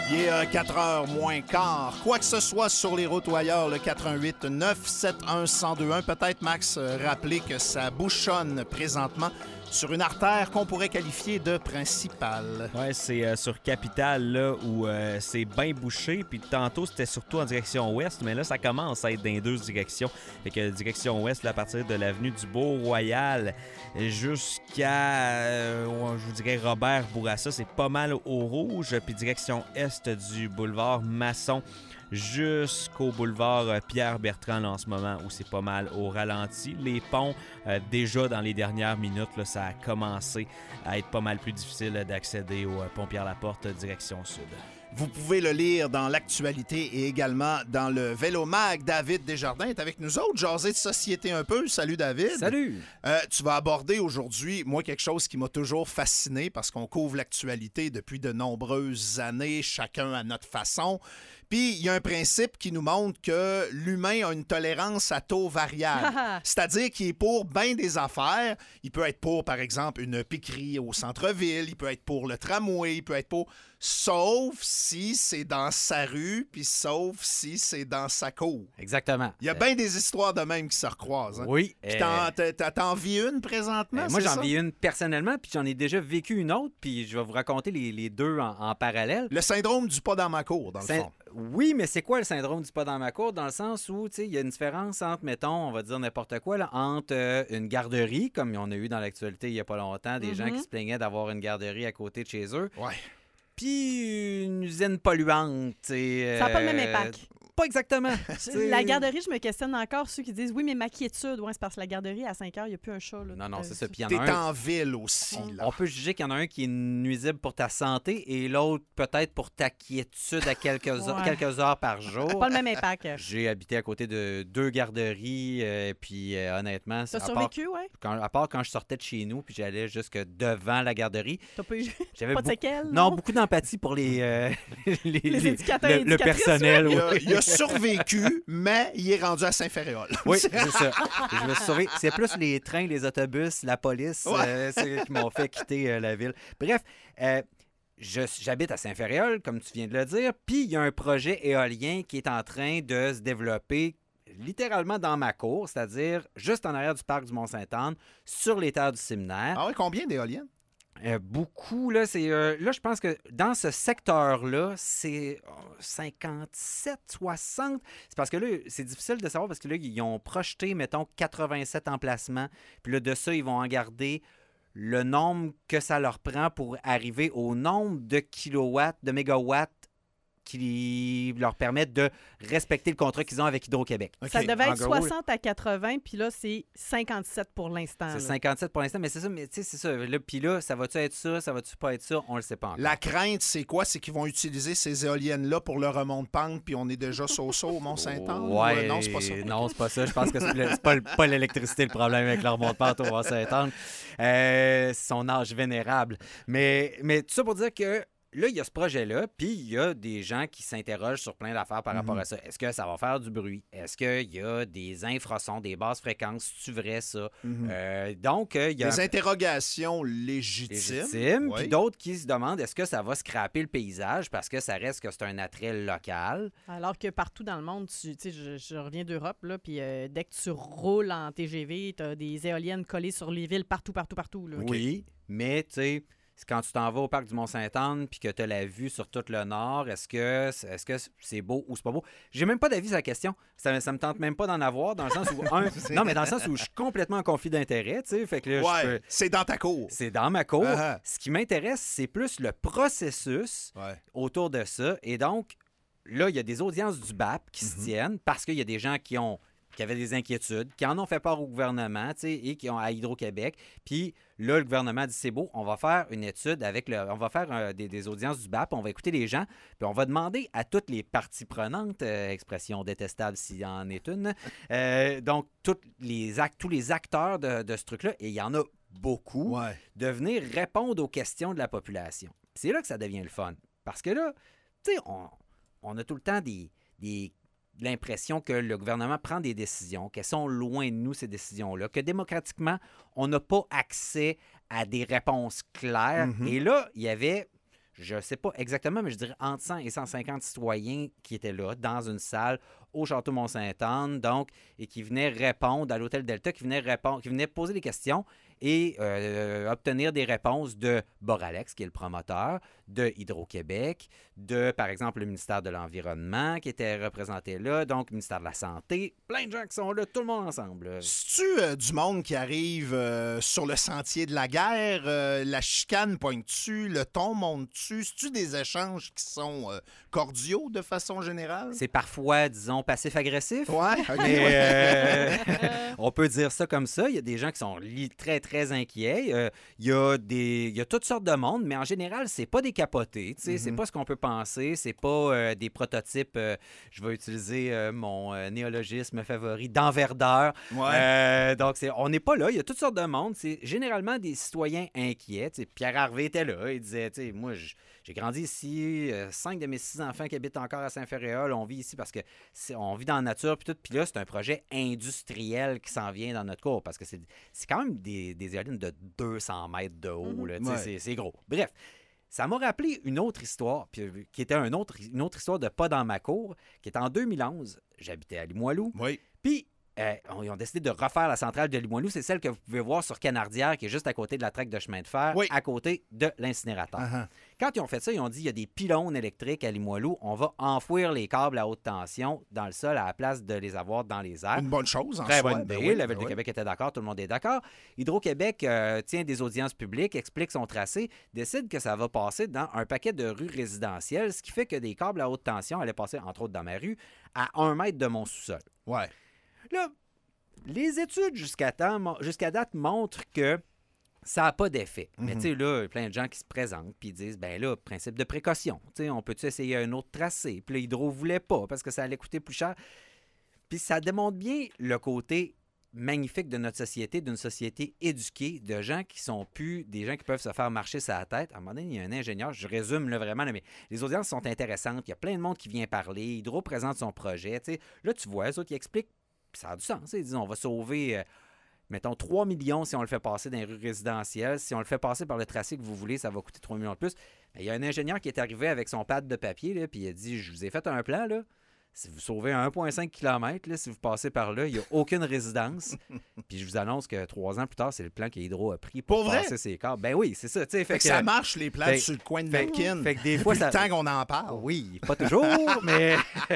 Il est 4 heures moins quart. Quoi que ce soit sur les routes ou ailleurs, le 418-971-1021. Peut-être, Max, rappeler que ça bouchonne présentement sur une artère qu'on pourrait qualifier de principale. Ouais, c'est sur Capitale, là, où c'est bien bouché. Puis tantôt, c'était surtout en direction ouest, mais là, ça commence à être dans les deux directions. Fait que direction ouest, là, à partir de l'avenue du Beau-Royal jusqu'à, je vous dirais, Robert Bourassa, c'est pas mal au rouge. Puis direction est du boulevard Masson jusqu'au boulevard Pierre-Bertrand là, en ce moment, où c'est pas mal au ralenti. Les ponts, déjà dans les dernières minutes, là, ça a commencé à être pas mal plus difficile d'accéder au pont Pierre-Laporte direction sud. Vous pouvez le lire dans l'actualité et également dans le Vélomag. David Desjardins est avec nous autres. Jaser de société un peu. Salut, David. Salut. Tu vas aborder aujourd'hui, moi, quelque chose qui m'a toujours fasciné parce qu'on couvre l'actualité depuis de nombreuses années, chacun à notre façon. Puis, il y a un principe qui nous montre que l'humain a une tolérance à taux variable. C'est-à-dire qu'il est pour bien des affaires. Il peut être pour, par exemple, une piquerie au centre-ville. Il peut être pour le tramway. Il peut être pour... Sauf si c'est dans sa rue, puis sauf si c'est dans sa cour. Exactement. Il y a bien des histoires de même qui se recroisent. Hein? Oui. Puis t'en vis une présentement, moi, c'est j'en ça? vis une personnellement, puis j'en ai déjà vécu une autre, puis je vais vous raconter les deux en parallèle. Le syndrome du pas dans ma cour, dans le fond. Oui, mais c'est quoi le syndrome du pas dans ma cour? Dans le sens où, tu sais, il y a une différence entre, mettons, on va dire n'importe quoi, là, entre une garderie, comme on a eu dans l'actualité il y a pas longtemps, des gens qui se plaignaient d'avoir une garderie à côté de chez eux. Ouais. Puis une usine polluante. Ça n'a pas le même impact. Pas exactement. La garderie, je me questionne encore ceux qui disent oui, mais ma quiétude, ouais, c'est parce que la garderie, à 5 heures, il n'y a plus un chat. Là, non, c'est ça. Puis T'es en ville aussi. Là. On peut juger qu'il y en a un qui est nuisible pour ta santé et l'autre peut-être pour ta quiétude à quelques heures par jour. Pas le même impact. J'ai habité à côté de 2 garderies, puis honnêtement... T'as survécu, oui? À part quand je sortais de chez nous, puis j'allais jusque devant la garderie. T'as pas eu j'avais pas de séquelles? Non, beaucoup d'empathie pour les éducateurs le personnel. Il a survécu, mais il est rendu à Saint-Féréol. Oui, c'est ça. Je me suis sauvé. C'est plus les trains, les autobus, la police qui m'ont fait quitter la ville. Bref, j'habite à Saint-Féréol, comme tu viens de le dire, puis il y a un projet éolien qui est en train de se développer littéralement dans ma cour, c'est-à-dire juste en arrière du parc du Mont-Sainte-Anne, sur les terres du séminaire. Ah oui, combien d'éoliennes? Beaucoup, là, là, je pense que dans ce secteur-là, c'est 57, 60. C'est parce que là, c'est difficile de savoir parce que là, ils ont projeté, mettons, 87 emplacements. Puis là, de ça, ils vont en garder le nombre que ça leur prend pour arriver au nombre de kilowatts, de mégawatts qui leur permettent de respecter le contrat qu'ils ont avec Hydro-Québec. Okay. Ça devait être 60 à 80, puis là, c'est 57 pour l'instant. C'est 57 pour l'instant, mais c'est ça. Mais tu sais, c'est ça. Puis là, ça va-tu être ça? Ça va-tu pas être ça? On le sait pas encore. La crainte, c'est quoi? C'est qu'ils vont utiliser ces éoliennes-là pour le remont-de-pente, puis on est déjà so-so au Mont-Sainte-Anne? Ouais, non, c'est pas ça. Non, c'est pas ça. Je pense que c'est pas l'électricité le problème avec le remont-de-pente au Mont-Sainte-Anne. C'est son âge vénérable. Mais tout ça pour dire que là, il y a ce projet-là, puis il y a des gens qui s'interrogent sur plein d'affaires par rapport à ça. Est-ce que ça va faire du bruit? Est-ce qu'il y a des infrasons, des basses fréquences? C'est-tu vrai, ça? Donc, il y a... Des interrogations légitimes. Puis d'autres qui se demandent, est-ce que ça va scraper le paysage? Parce que ça reste que c'est un attrait local. Alors que partout dans le monde, tu sais, je reviens d'Europe, là, puis dès que tu roules en TGV, tu as des éoliennes collées sur les villes partout. Là. Oui, mais tu sais... Quand tu t'en vas au parc du Mont-Sainte-Anne puis que tu as la vue sur tout le nord, est-ce que c'est beau ou c'est pas beau? J'ai même pas d'avis sur la question. Ça me tente même pas d'en avoir dans le sens où non, mais dans le sens où je suis complètement en conflit d'intérêt, tu sais, fait que là, c'est dans ta cour. C'est dans ma cour. Ce qui m'intéresse, c'est plus le processus autour de ça. Et donc là, il y a des audiences du BAP qui se tiennent parce qu'il y a des gens qui avaient des inquiétudes, qui en ont fait part au gouvernement, et qui ont à Hydro-Québec. Puis là, le gouvernement dit, c'est beau, on va faire une étude on va faire des audiences du BAP, on va écouter les gens, puis on va demander à toutes les parties prenantes, expression détestable s'il y en est une, donc tous les acteurs de ce truc-là, et il y en a beaucoup, de venir répondre aux questions de la population. Puis c'est là que ça devient le fun. Parce que là, tu sais, on a tout le temps l'impression que le gouvernement prend des décisions, qu'elles sont loin de nous, ces décisions-là, que démocratiquement, on n'a pas accès à des réponses claires. Et là, il y avait, je ne sais pas exactement, mais je dirais entre 100 et 150 citoyens qui étaient là, dans une salle, au Château Mont-Sainte-Anne, donc, et qui venaient répondre à l'Hôtel Delta, qui venaient poser des questions et obtenir des réponses de Boralex, qui est le promoteur, de Hydro-Québec, de, par exemple, le ministère de l'Environnement, qui était représenté là, donc le ministère de la Santé, plein de gens qui sont là, tout le monde ensemble. C'est-tu du monde qui arrive sur le sentier de la guerre? La chicane pointe-tu? Le ton monte-tu? C'est-tu des échanges qui sont cordiaux de façon générale? C'est parfois, disons, passif-agressif. Ouais, OK. Mais, on peut dire ça comme ça. Il y a des gens qui sont très, très inquiets. Il y a toutes sortes de monde, mais en général, c'est pas des capotés. C'est pas ce qu'on peut penser. C'est pas des prototypes, je vais utiliser mon néologisme favori, d'envergure. Ouais. Donc, on n'est pas là. Il y a toutes sortes de monde. C'est généralement des citoyens inquiets. Pierre Harvey était là. Il disait, moi, j'ai grandi ici. 5 de mes 6 enfants qui habitent encore à Saint-Féréol, on vit ici parce que on vit dans la nature. Puis là, c'est un projet industriel qui s'en vient dans notre cours parce que c'est quand même des éoliennes de 200 mètres de haut. Là, c'est gros. Bref, ça m'a rappelé une autre histoire, qui était une autre histoire de pas dans ma cour, qui est en 2011. J'habitais à Limoilou. Oui. Puis, ils ont décidé de refaire la centrale de Limoilou. C'est celle que vous pouvez voir sur Canardière, qui est juste à côté de la traque de chemin de fer, à côté de l'incinérateur. Quand ils ont fait ça, ils ont dit, il y a des pylônes électriques à Limoilou. On va enfouir les câbles à haute tension dans le sol à la place de les avoir dans les airs. Une bonne chose, en Très soi. bonne idée. La Ville de Québec était d'accord, tout le monde est d'accord. Hydro-Québec tient des audiences publiques, explique son tracé, décide que ça va passer dans un paquet de rues résidentielles, ce qui fait que des câbles à haute tension allaient passer, entre autres dans ma rue, à 1 mètre de mon sous-sol. Ouais. Là, les études jusqu'à date montrent que ça n'a pas d'effet. Mais tu sais, là, il y a plein de gens qui se présentent puis disent, ben là, principe de précaution. Tu sais, on peut-tu essayer un autre tracé? Puis là, Hydro ne voulait pas parce que ça allait coûter plus cher. Puis ça démontre bien le côté magnifique de notre société, d'une société éduquée, de gens qui sont plus des gens qui peuvent se faire marcher sur la tête. À un moment donné, il y a un ingénieur, je résume là, vraiment, là, mais les audiences sont intéressantes. Il y a plein de monde qui vient parler. Hydro présente son projet. Tu sais. Là, tu vois, eux autres, ils expliquent. Puis ça a du sens. Ils disent, on va sauver, mettons, 3 millions si on le fait passer dans les rues résidentielles. Si on le fait passer par le tracé que vous voulez, ça va coûter 3 millions de plus. Mais il y a un ingénieur qui est arrivé avec son pad de papier, là, puis il a dit, je vous ai fait un plan, là. Si vous sauvez 1,5 km, là, si vous passez par là, il n'y a aucune résidence. Puis je vous annonce que 3 ans plus tard, c'est le plan qu'Hydro a pris pour passer ses câbles. Ben oui, c'est ça. Fait que ça marche, les plans sur le coin de Napkin. Fait que des fois, le temps qu'on en parle. Oui, pas toujours, mais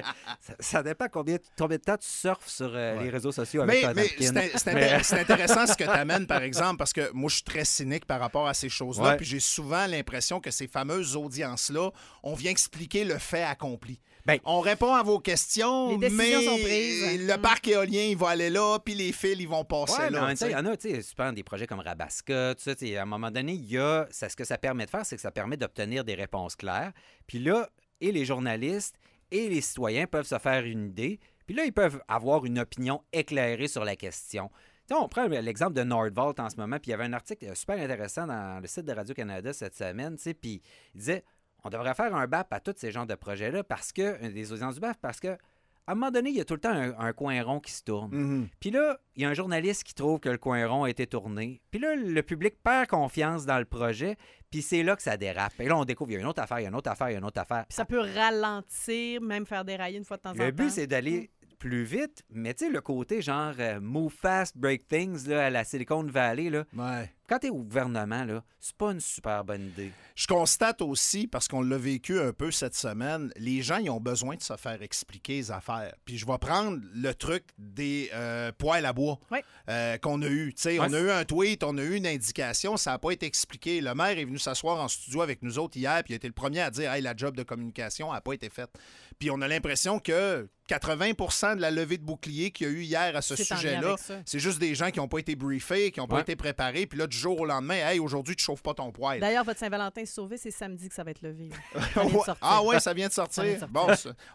ça dépend combien de temps tu surfes sur les réseaux sociaux avec ta Napkin. C'est intéressant ce que tu amènes, par exemple, parce que moi, je suis très cynique par rapport à ces choses-là. Puis j'ai souvent l'impression que ces fameuses audiences-là, on vient expliquer le fait accompli. Ben, on répond à vos questions, mais sont prises. Le parc éolien, il va aller là, puis les fils, ils vont passer là. En même temps, il y en a, tu sais, tu prends des projets comme Rabaska, tout ça, à un moment donné, ce que ça permet de faire, c'est que ça permet d'obtenir des réponses claires. Puis là, et les journalistes et les citoyens peuvent se faire une idée. Puis là, ils peuvent avoir une opinion éclairée sur la question. T'sais, on prend l'exemple de Nordvolt en ce moment, puis il y avait un article super intéressant dans le site de Radio-Canada cette semaine, puis il disait... On devrait faire un BAP à tous ces genres de projets-là des audiences du BAP, parce que à un moment donné, il y a tout le temps un coin rond qui se tourne. Puis là, il y a un journaliste qui trouve que le coin rond a été tourné. Puis là, le public perd confiance dans le projet, puis c'est là que ça dérape. Et là, on découvre, il y a une autre affaire, il y a une autre affaire, il y a une autre affaire. Puis ça peut ralentir, même faire dérailler une fois de temps en temps. Le but, c'est d'aller plus vite, mais tu sais, le côté genre move fast, break things là, à la Silicon Valley, là, quand tu es au gouvernement, là, c'est pas une super bonne idée. Je constate aussi, parce qu'on l'a vécu un peu cette semaine, les gens, ils ont besoin de se faire expliquer les affaires. Puis je vais prendre le truc des poêles à bois qu'on a eu. On a eu un tweet, on a eu une indication, ça n'a pas été expliqué. Le maire est venu s'asseoir en studio avec nous autres hier, puis il a été le premier à dire « Hey, la job de communication n'a pas été faite. » Puis on a l'impression que 80% de la levée de bouclier qu'il y a eu hier à ce sujet-là, c'est juste des gens qui n'ont pas été briefés, qui n'ont pas été préparés, puis là, du jour au lendemain, hey, aujourd'hui, tu chauffes pas ton poêle. D'ailleurs, votre Saint-Valentin sauvé, c'est samedi que ça va être levé. Ouais, ça vient de sortir. Bon,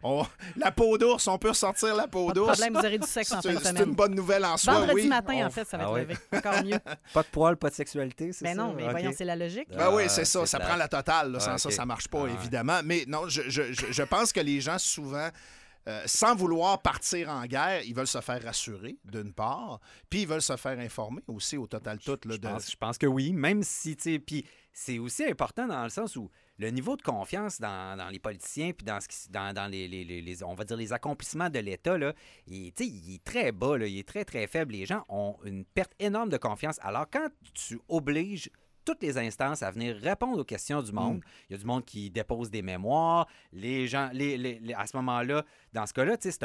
la peau d'ours, on peut ressortir la peau d'ours. Pas de problème, vous aurez du sexe en fin de semaine. C'est une bonne nouvelle en soi, Vendredi matin, en fait, ça va être levé. Encore mieux. Pas de poils, pas de sexualité, c'est ça? Mais non, mais voyons, c'est la logique. Ben oui, c'est ça. Ça prend la totale. Là. Sans ça, ça marche pas, évidemment. Mais non, je pense que les gens, souvent... sans vouloir partir en guerre, ils veulent se faire rassurer, d'une part, puis ils veulent se faire informer aussi au total tout. Là, je pense que oui, même si, tu sais, puis c'est aussi important dans le sens où le niveau de confiance dans les politiciens puis dans les on va dire les accomplissements de l'État, là, il est très bas, là, il est très, très faible. Les gens ont une perte énorme de confiance. Alors, quand tu obliges toutes les instances à venir répondre aux questions du monde. Il y a du monde qui dépose des mémoires. Les gens, à ce moment-là, dans ce cas-là, c'est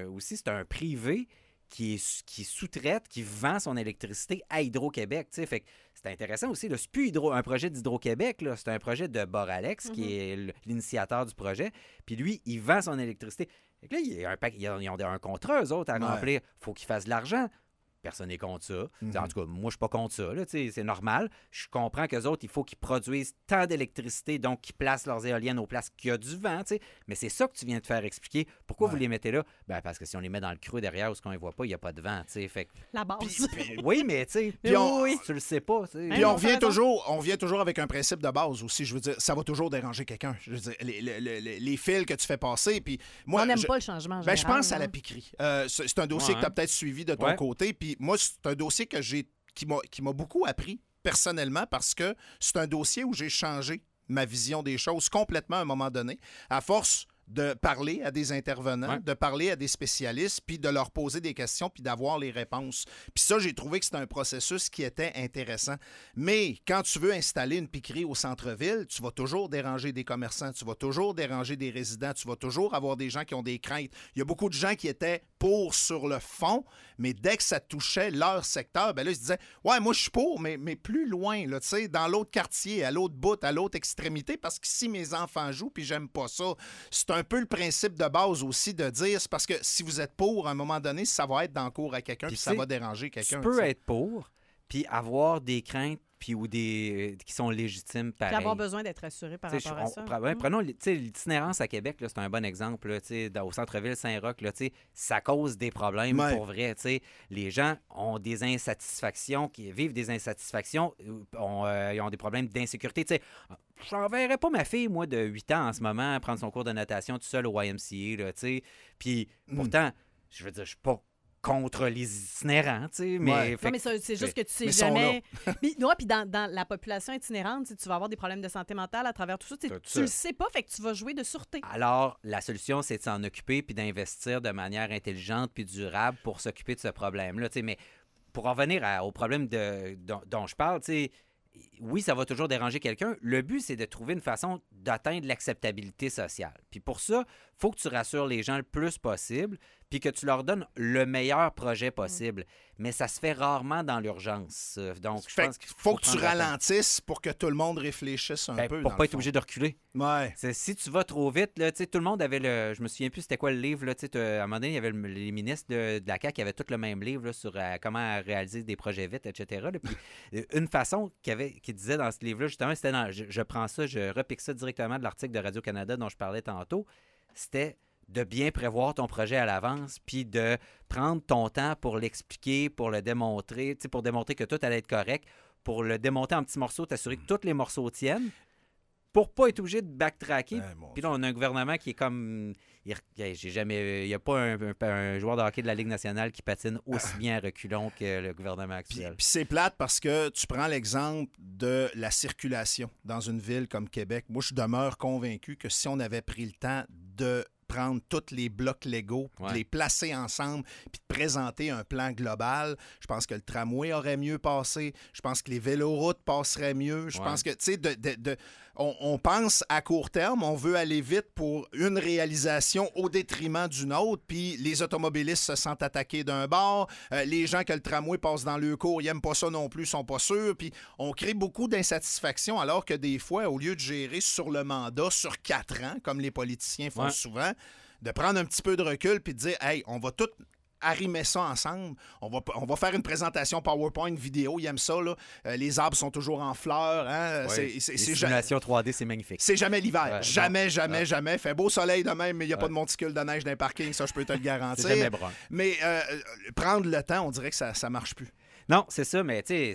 un privé qui sous-traite, qui vend son électricité à Hydro-Québec. Fait que c'est intéressant aussi. C'est plus un projet d'Hydro-Québec, là, c'est un projet de Boralex, qui est l'initiateur du projet. Puis lui, il vend son électricité. Fait que là, ils ont un contrat, eux autres, à remplir. Il faut qu'ils fassent de l'argent. Personne n'est contre ça. En tout cas, moi, je suis pas contre ça. Là, c'est normal. Je comprends qu'eux autres, il faut qu'ils produisent tant d'électricité, donc qu'ils placent leurs éoliennes aux places qu'il y a du vent. Mais c'est ça que tu viens de faire expliquer. Pourquoi vous les mettez là? Ben, parce que si on les met dans le creux derrière où on ne les voit pas, il n'y a pas de vent. Fait que... La base. Oui, mais tu le sais pas. Puis on revient toujours avec un principe de base aussi. Je veux dire, ça va toujours déranger quelqu'un. Je veux dire, les fils que tu fais passer. Puis moi, on n'aime pas le changement. Je pense à la piquerie. C'est un dossier que tu as peut-être suivi de ton côté. Puis moi, c'est un dossier qui m'a beaucoup appris personnellement parce que c'est un dossier où j'ai changé ma vision des choses complètement à un moment donné. À force de parler à des intervenants, de parler à des spécialistes, puis de leur poser des questions, puis d'avoir les réponses. Puis ça, j'ai trouvé que c'était un processus qui était intéressant. Mais quand tu veux installer une piquerie au centre-ville, tu vas toujours déranger des commerçants, tu vas toujours déranger des résidents, tu vas toujours avoir des gens qui ont des craintes. Il y a beaucoup de gens qui étaient pour sur le fond, mais dès que ça touchait leur secteur, ben là, ils se disaient « Ouais, moi, je suis pour, mais plus loin, là, tu sais, dans l'autre quartier, à l'autre bout, à l'autre extrémité, parce que si mes enfants jouent, puis j'aime pas ça. » C'est un peu le principe de base aussi de dire, c'est parce que si vous êtes pour, à un moment donné, ça va être dans le cours à quelqu'un, puis ça va déranger quelqu'un. Tu peux être pour, puis avoir des craintes puis ou des qui sont légitimes pareil. Puis avoir besoin d'être assuré par rapport à ça. Prenons l'itinérance à Québec, là, c'est un bon exemple. Là, au centre-ville Saint-Roch, là, ça cause des problèmes pour vrai. Les gens ont des insatisfactions, qui vivent des insatisfactions, ils ont des problèmes d'insécurité. Je n'enverrais pas ma fille, moi, de 8 ans en ce moment, prendre son cours de natation tout seul au YMCA. Puis pourtant, je veux dire, je suis pas contre les itinérants, tu sais, mais... Non, mais c'est juste que tu sais jamais... Puis dans la population itinérante, tu vas avoir des problèmes de santé mentale à travers tout ça. Tu le sais pas, fait que tu vas jouer de sûreté. Alors, la solution, c'est de s'en occuper puis d'investir de manière intelligente puis durable pour s'occuper de ce problème-là, tu sais. Mais pour en revenir au problème dont je parle, tu sais, oui, ça va toujours déranger quelqu'un. Le but, c'est de trouver une façon d'atteindre l'acceptabilité sociale. Puis pour ça, il faut que tu rassures les gens le plus possible puis que tu leur donnes le meilleur projet possible. Mais ça se fait rarement dans l'urgence. Donc, je pense qu'il faut que tu ralentisses pour que tout le monde réfléchisse un peu. Pour ne pas être obligé de reculer. Ouais. Si tu vas trop vite, là, tout le monde avait le... Je me souviens plus c'était quoi le livre. Là, à un moment donné, il y avait les ministres de la CAQ qui avaient tout le même livre là, sur comment réaliser des projets vite, etc. Là, puis, une façon qui disait dans ce livre-là, justement, c'était je prends ça, je repique ça directement de l'article de Radio-Canada dont je parlais tantôt, c'était de bien prévoir ton projet à l'avance, puis de prendre ton temps pour l'expliquer, pour le démontrer, pour démontrer que tout allait être correct, pour le démonter en petits morceaux, t'assurer que tous les morceaux tiennent, pour pas être obligé de backtracker. Puis là, on a un gouvernement qui est comme... Il n'y a pas un joueur de hockey de la Ligue nationale qui patine aussi bien à reculons que le gouvernement actuel. Puis c'est plate parce que tu prends l'exemple de la circulation dans une ville comme Québec. Moi, je demeure convaincu que si on avait pris le temps de prendre tous les blocs légaux, de les placer ensemble, puis de présenter un plan global. Je pense que le tramway aurait mieux passé. Je pense que les véloroutes passeraient mieux. Je pense que, tu sais, on pense à court terme, on veut aller vite pour une réalisation au détriment d'une autre, puis les automobilistes se sentent attaqués d'un bord, les gens que le tramway passe dans leur cours, ils n'aiment pas ça non plus, sont pas sûrs, puis on crée beaucoup d'insatisfaction, alors que des fois, au lieu de gérer sur le mandat, sur 4 ans, comme les politiciens font souvent, de prendre un petit peu de recul puis de dire « Hey, on va tout arrimer ça ensemble. On va faire une présentation PowerPoint vidéo. Ils aiment ça, là. Les arbres sont toujours en fleurs. Hein? Les simulations 3D, c'est magnifique. C'est jamais l'hiver. Jamais. Fait beau soleil de même, mais il n'y a pas de monticule de neige dans les parkings. Ça, je peux te le garantir. C'est jamais brun. Mais prendre le temps, on dirait que ça marche plus. Non, c'est ça, mais tu sais...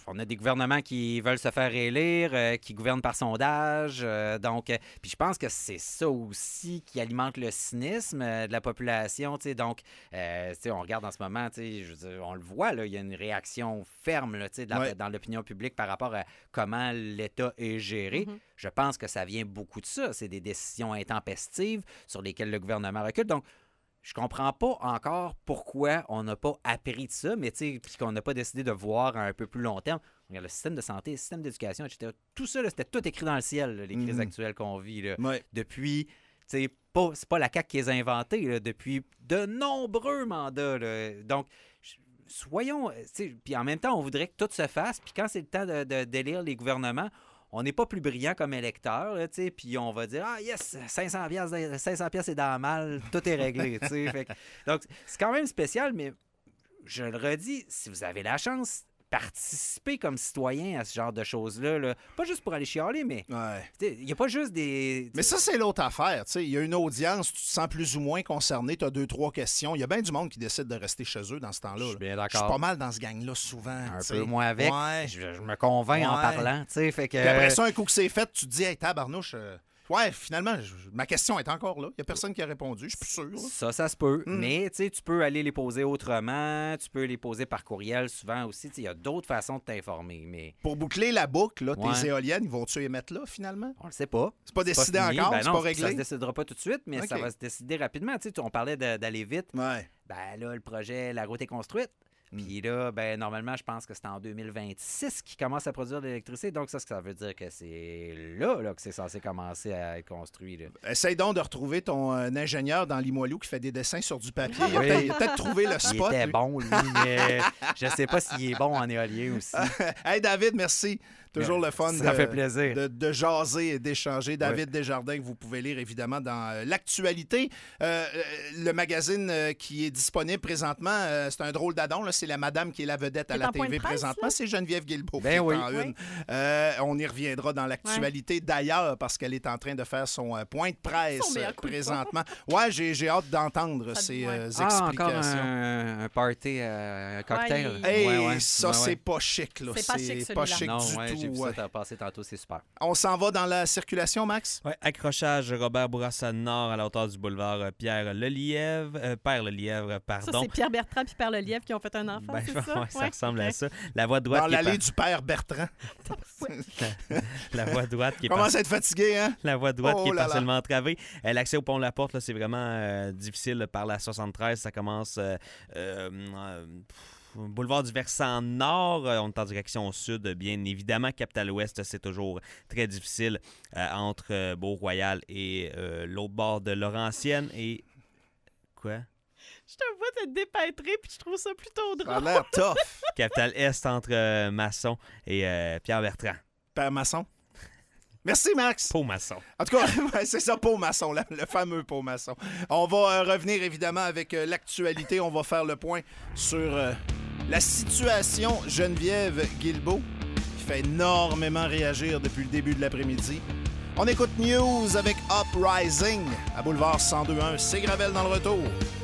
on a des gouvernements qui veulent se faire élire, qui gouvernent par sondage. Puis je pense que c'est ça aussi qui alimente le cynisme de la population. Donc, on regarde en ce moment, on le voit, il y a une réaction ferme là, dans l'opinion publique par rapport à comment l'État est géré. Mm-hmm. Je pense que ça vient beaucoup de ça. C'est des décisions intempestives sur lesquelles le gouvernement recule. Donc, je comprends pas encore pourquoi on n'a pas appris de ça, mais puis qu'on n'a pas décidé de voir à un peu plus long terme. Regarde, le système de santé, le système d'éducation, etc. Tout ça, là, c'était tout écrit dans le ciel, là, les crises actuelles qu'on vit. Là. Ouais. Depuis, c'est pas la CAQ qui les a inventées, là, depuis de nombreux mandats. Là. Donc, soyons... Puis en même temps, on voudrait que tout se fasse, puis quand c'est le temps d'élire les gouvernements, on n'est pas plus brillant comme électeur, puis on va dire « Ah, yes, 500 piastres est dans la malle, tout est réglé. » Donc, c'est quand même spécial, mais je le redis, si vous avez la chance, participez comme citoyen à ce genre de choses-là. Là. Pas juste pour aller chialer, mais il n'y a pas juste des... Mais ça, c'est l'autre affaire. Il y a une audience, tu te sens plus ou moins concerné, tu as 2-3 questions. Il y a bien du monde qui décide de rester chez eux dans ce temps-là. Je suis bien d'accord. Je suis pas mal dans ce gang-là souvent. Un peu moins avec. Je me convainc en parlant. Fait que... Puis après ça, un coup que c'est fait, tu te dis « Hey, tabarnouche... Ouais, finalement, ma question est encore là. Il n'y a personne qui a répondu, je suis plus sûr. Ça se peut. Mais tu peux aller les poser autrement. Tu peux les poser par courriel souvent aussi. Il y a d'autres façons de t'informer. Mais... Pour boucler la boucle, là, tes éoliennes, ils vont-tu les mettre là, finalement? On le sait pas. C'est pas décidé encore? Ben c'est pas réglé? Ça se décidera pas tout de suite, mais ça va se décider rapidement. On parlait d'aller vite. Ouais. Ben là, le projet, la route est construite. Puis là, normalement, je pense que c'est en 2026 qu'ils commencent à produire de l'électricité. Donc, ça veut dire que c'est là que c'est censé commencer à être construit. Là. Essaye donc de retrouver ton ingénieur dans Limoilou qui fait des dessins sur du papier. Il a peut-être trouvé le spot. Il était bon, lui, mais je sais pas s'il est bon en éolien aussi. Hey, David, merci. Toujours le fun ça fait plaisir. De jaser et d'échanger. David Desjardins, que vous pouvez lire évidemment dans l'actualité. Le magazine qui est disponible présentement, c'est un drôle d'adon. Là. C'est la madame qui est la vedette à la TV présentement. C'est Geneviève Guilbeault qui est en une. On y reviendra dans l'actualité d'ailleurs parce qu'elle est en train de faire son point de presse présentement. Ouais, j'ai hâte d'entendre ces explications. Encore un party, un cocktail. Ça, c'est pas chic. Là. C'est pas chic du tout. J'ai vu ça t'as passé tantôt, c'est super. On s'en va dans la circulation, Max? Oui, accrochage Robert Bourassa Nord à la hauteur du boulevard Père Lelièvre, pardon. Ça, c'est Pierre Bertrand et Père Lelièvre qui ont fait un enfant, c'est ça? Oui, ça ressemble à ça. La voie droite dans l'allée du Père Bertrand. La voie droite qui est... Commence à être fatigué, hein? La voie droite qui est partiellement entravée. L'accès au pont La Porte, là, c'est vraiment difficile par la 73. Ça commence... Boulevard du Versant Nord, on est en direction sud, bien évidemment. Capitale-Ouest, c'est toujours très difficile entre Beau-Royal et l'autre bord de Laurentienne. Et quoi? Je te vois te dépêtrer, puis je trouve ça plutôt drôle. Ça a l'air tough. Capitale-Est entre Masson et Pierre Bertrand. Père Masson. Merci, Max. Pau Masson. En tout cas, c'est ça, Pau Masson, le fameux Pau Masson. On va revenir évidemment avec l'actualité. On va faire le point sur la situation Geneviève Guilbeault, qui fait énormément réagir depuis le début de l'après-midi. On écoute News avec Uprising à Boulevard 102.1. C'est Gravel dans le retour.